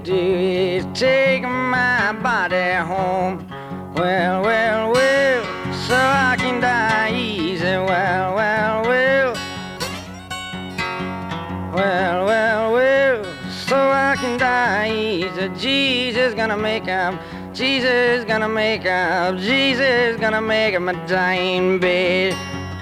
do is take my body home. Well, well, well, so I can die easy. Well, well, well. Well, well, well, so I can die easy. Jesus gonna make up. Jesus gonna make up. Jesus gonna make up my dying bed.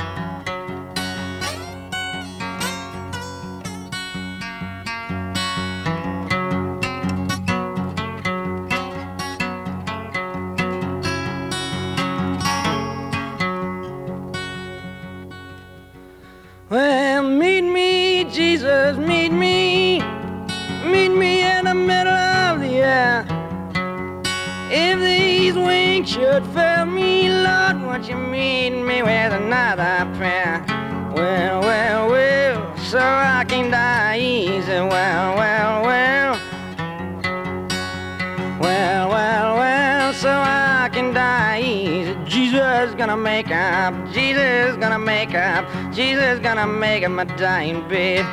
Well, meet me, Jesus, meet me in the middle of the air. If these wings should fail me, Lord, won't you meet me with another prayer? Well, well, well, so I can die easy. Well, well, well. Well, well, well, so I can die easy. Jesus gonna make up. Jesus gonna make up. Jesus gonna make up my dying bed.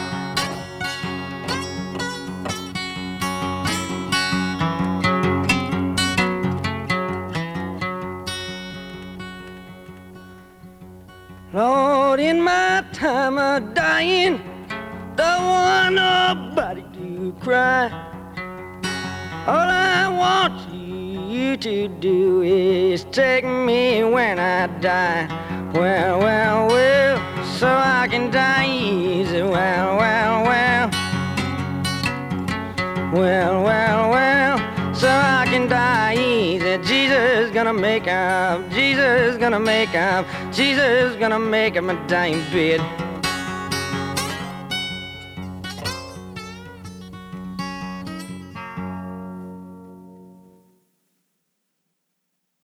Lord, in my time of dying, don't want nobody to cry. All I want you to do is take me when I die. Well, well, well, so I can die easy. Well, well, well. Well, well, well, so I can die easy. Jesus gonna make up. Jesus gonna make up. Jesus gonna make up my dying bed.